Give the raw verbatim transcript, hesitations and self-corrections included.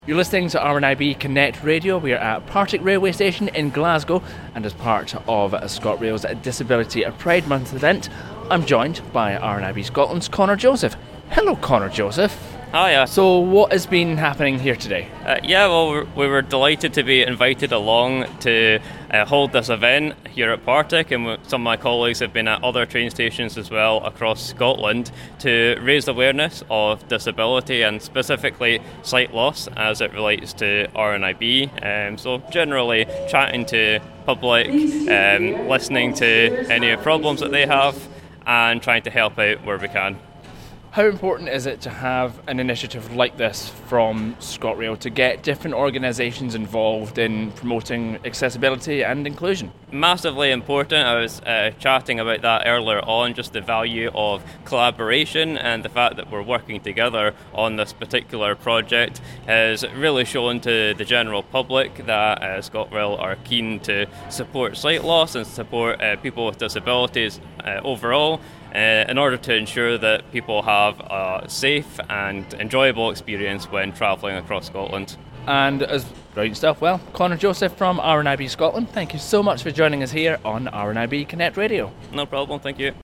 You're listening to R N I B Connect Radio. We are at Partick Railway Station in Glasgow, and as part of ScotRail's Disability Pride Month event, I'm joined by R N I B Scotland's Connor Joseph. Hello, Connor Joseph. Hiya. So what has been happening here today? Uh, yeah, well, we were delighted to be invited along to uh, hold this event here at Partick, and some of my colleagues have been at other train stations as well across Scotland to raise awareness of disability and specifically sight loss as it relates to R N I B. Um, so generally chatting to public, um, listening to any problems that they have and trying to help out where we can. How important is it to have an initiative like this from ScotRail to get different organisations involved in promoting accessibility and inclusion? Massively important. I was uh, chatting about that earlier on, just the value of collaboration and the fact that we're working together on this particular project has really shown to the general public that uh, ScotRail are keen to support sight loss and support uh, people with disabilities uh, overall. Uh, in order to ensure that people have a safe and enjoyable experience when travelling across Scotland. And as brilliant stuff, well, Connor Joseph from R N I B Scotland, thank you so much for joining us here on R N I B Connect Radio. No problem, thank you.